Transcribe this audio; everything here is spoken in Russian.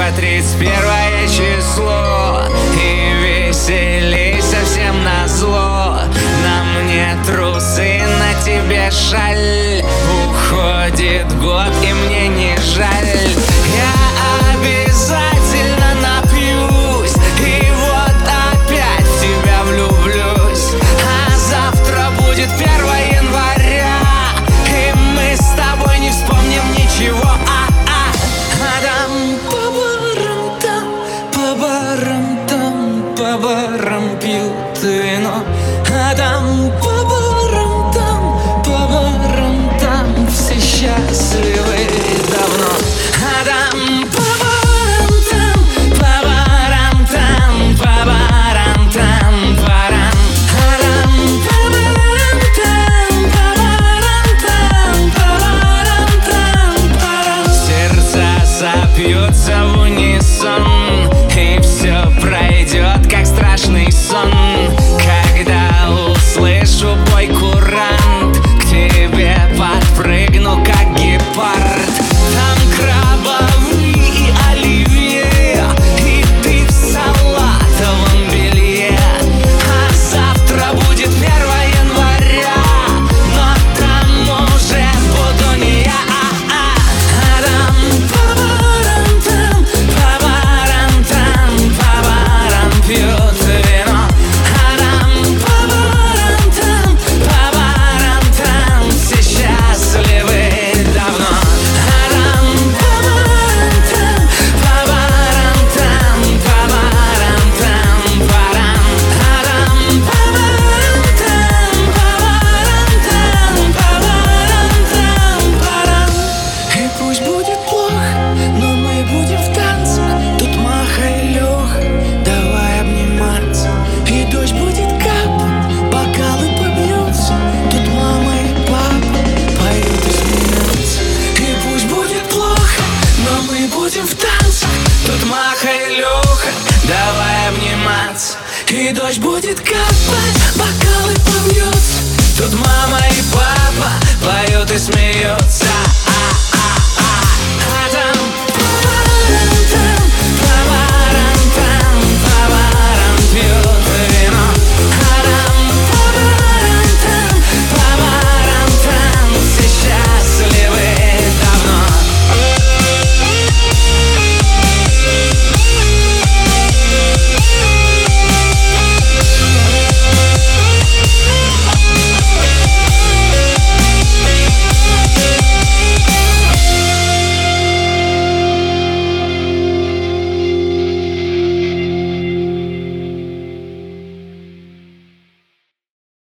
31 число, и веселей совсем назло. На мне трусы, на тебе шаль. Уходит год, и мне не жаль. Я обязательно напьюсь, и вот опять в тебя влюблюсь. А завтра будет 1 января, и мы с тобой не вспомним ничего. По барам пьют вино, а там по барам там все счастливы давно. А там по барам там, по барам там, по барам там, барам. А там по барам там, по барам там, по барам там, барам. Сердца сопьются в унисон, и все пройдет, как страшный сон. Когда услышу бой курант, к тебе подпрыгну, как гепард. Там крабовые и оливье, и ты в салатовом белье. А завтра будет 1 января, но там уже буду не я. А там по барам там, по барам там, по барам пьют вино. А там по барам там, по барам там все счастливы давно. А там по барам там, по барам там, по барам там, барам. А там по барам там, по барам там, по барам там, барам. И пусть будет плохо, но мы будем в танцах. Тут Маха и Леха, давай обниматься. И дождь будет капать, бокалы побьются. Тут мама и папа поют и смеются. И пусть будет плохо, но мы будем в танцах. Тут Маха и Леха, давай обниматься. И дождь будет капать, бокалы побьются. Тут мама и папа поют и смеются.